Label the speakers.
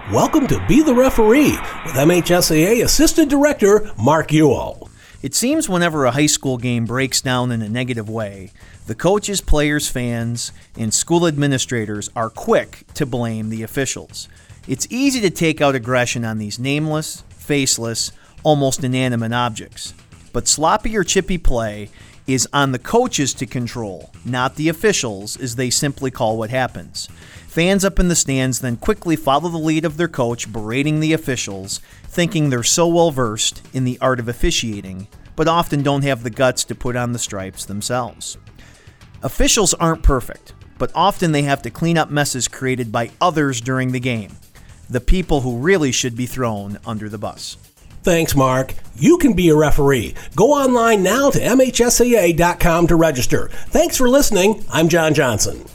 Speaker 1: Welcome to Be the Referee with MHSAA Assistant Director Mark Ewell.
Speaker 2: It seems whenever a high school game breaks down in a negative way, the coaches, players, fans, and school administrators are quick to blame the officials. It's easy to take out aggression on these nameless, faceless, almost inanimate objects. But sloppy or chippy play is on the coaches to control, not the officials, as they simply call what happens. Fans up in the stands then quickly follow the lead of their coach berating the officials, thinking they're so well versed in the art of officiating, but often don't have the guts to put on the stripes themselves. Officials aren't perfect, but often they have to clean up messes created by others during the game, the people who really should be thrown under the bus.
Speaker 1: Thanks, Mark. You can be a referee. Go online now to MHSAA.com to register. Thanks for listening. I'm John Johnson.